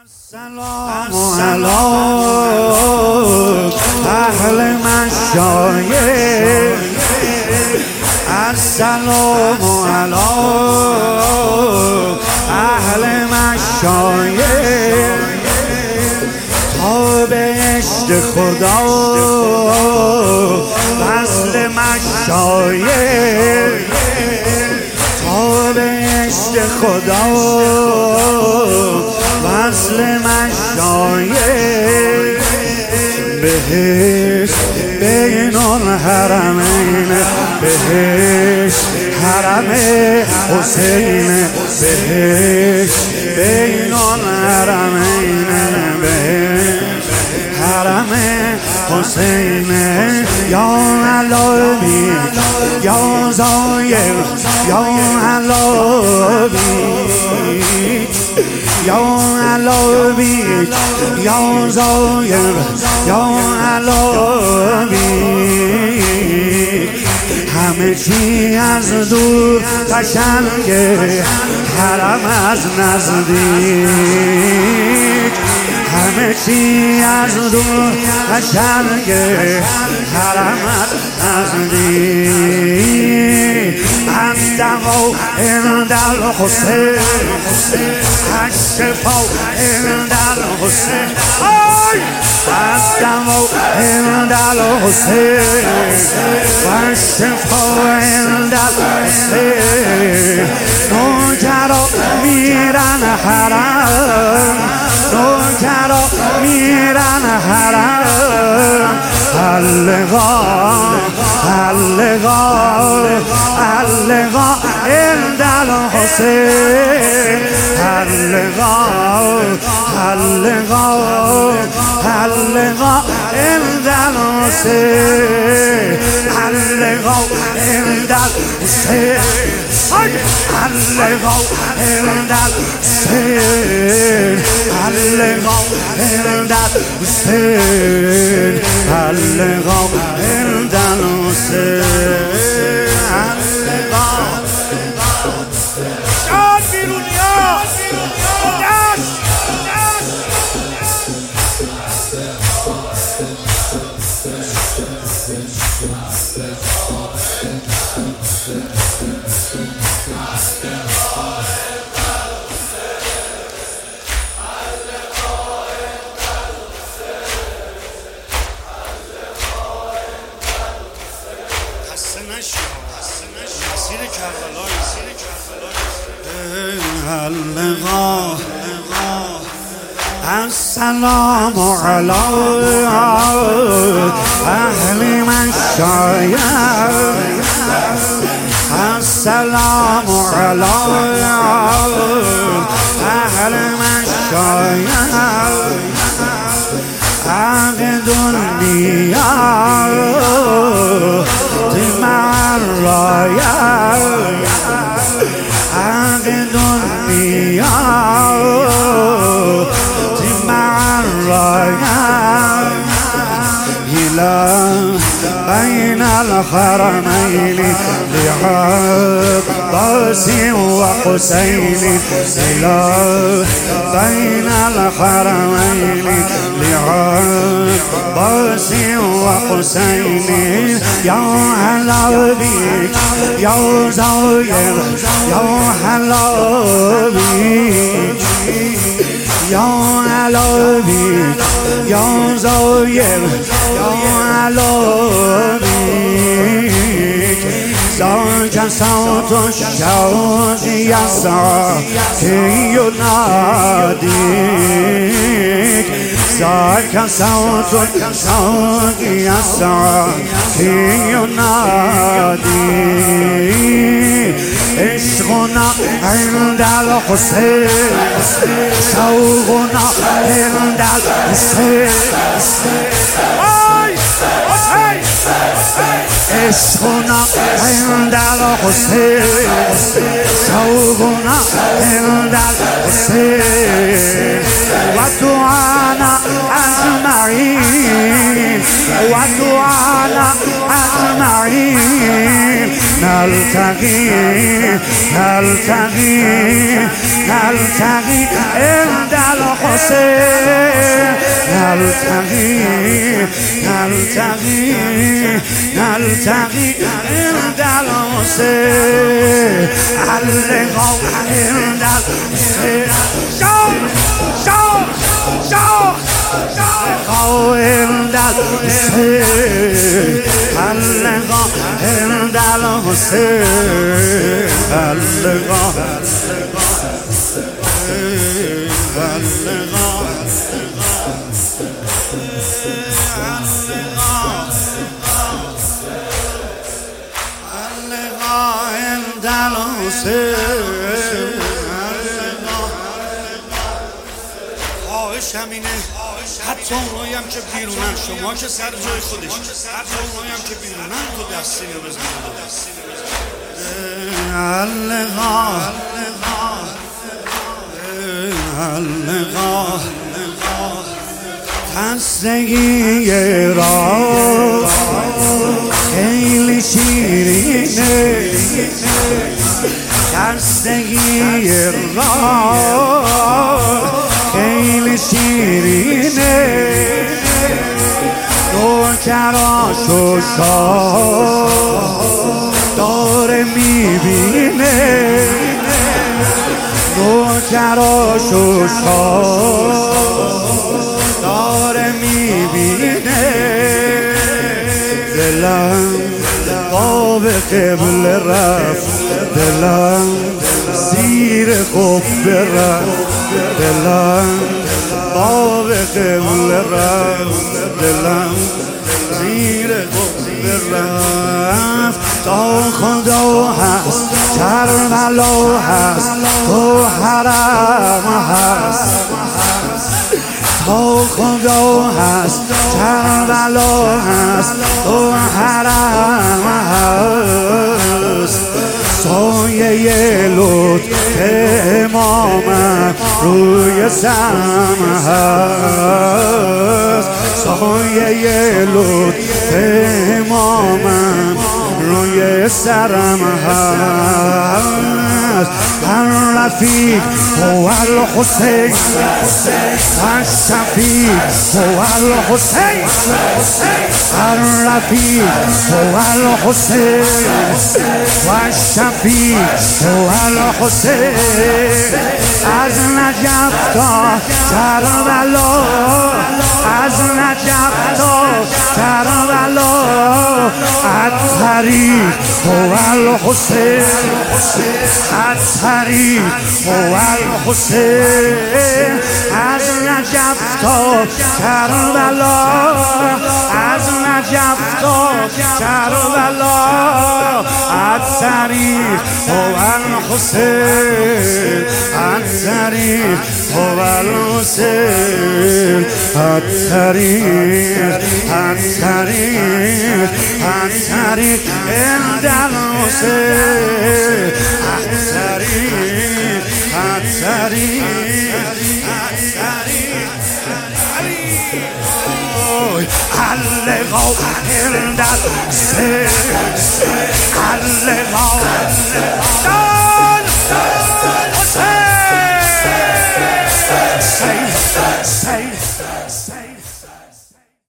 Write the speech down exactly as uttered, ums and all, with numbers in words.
السلام علیکم اهل مشایخ، السلام علیکم اهل مشایخ، تا بهشت خدا وصل مشایخ، تا بهشت خدا وصل مشایخ، بهشت بین الحرمین، بهشت حرم حسین، بهشت بین الحرمین، بهشت حرم حسین، یا علوی یا زایر یا علوی یا علوی یا زایر یا علوی، همه چی از دور قشنگه، حرم از نزدیک، همه چی از دور قشنگه، حرم از نزدیک، عندما عند الحسین الشفا عند الحسین، عندما عند الحسین والشفا عند الحسین، نوکرا میرن حرم، نوکرا میرن حرم، اللقا اللقا اللقا عند الحسین، اللقا اللقا اللقا عند الحسین، اللقا عند الحسین، اللقا عند الحسین، اللقا عند الحسین، اللقا عند الحسین، اللقا جان بیرونیا داش اللقا السلام علیکم اهل مشایخ، السلام علیکم اهل مشایخ، عقد النیات مع الرایات، عقد النیات مع الرایات، إلى بين الحرمين لعباس وحسين، إلى بين الحرمين لعباس وحسين، يا علوي يا زاير يا علوي یا علوی یا زایر یا علوی، ذاک صوت الشوق یسعی ینادیک، ذاک صوت الشوق یسعی ینادیک، عشقنا عند الحسین، شوقنا عند الحسین، عشقنا عند الحسین، شوقنا عند الحسین، و دعانا اجمعین، و دعانا اجمعین، نلتقي نلتقي نلتقي عند الحسين نلتقي نلتقي نلتقي عند الحسين اللقاء عند الحسين شوف شوف شوف اللقاء عند الحسين اللقاء عند الحسين اللقاء خواهش همینه حتی اونایی هم که بیرونن شما که سر جای خودش حتی اونایی هم که بیرونن تو دستینی رو بزن اللقاء اللقاء خستگی راه خیلی شیرینه خستگی راه خیلی شیرینه نوکراش و شاه داره میبینه نوکراش و شاه داره میبینه دلم باب قبل رفت دلم زیر قبه رفت دلم باب قبل رفت دلم زیر قبه رفت تا خدا هست کربلا هست تو حرم هست تا خدا هست کربلا هست تو حرم هست سایه لطف امامم روی سرم هست سایه لطف امامم روی سرم هست هر رفیق هو الحسین هر شفیق هو الحسین هر رفیق هو الحسین و شفیق هو الحسین از نجف تا کربلا از نجف تا کربلا الطریق هو الحسین الطریق هو الحسین از نجف تا کربلا از نجف تا کربلا الطریق هو الحسین الطریق هو الحسین الطریق الطریق الطریق عند الحسین الطریق الطریق اللقاء عند الحسين اللقاء